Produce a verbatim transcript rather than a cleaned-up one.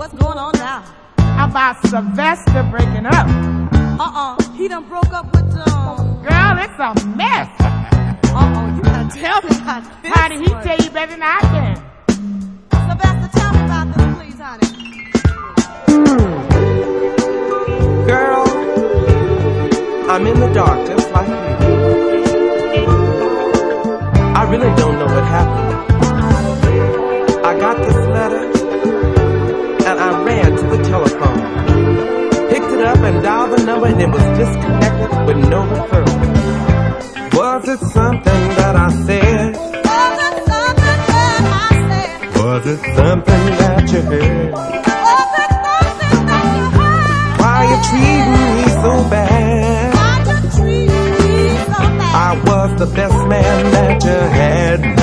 what's going on now? About Sylvester breaking up. Uh-uh, he done broke up with, um... Girl, it's a mess. Uh-oh, you gotta tell me about this. How did he one. tell you better than I can? Sylvester, tell me about this, please, honey. Girl, I'm in the dark just like you. I really don't know what happened. I got this letter and I ran to the telephone, picked it up and dialed the number, and it was disconnected with no referral. Was it something that I said? Was it something that I said? Was it something that you heard? Was it something that you heard? Why you treating me so bad? Why you treating me so bad? I was the best man that you had.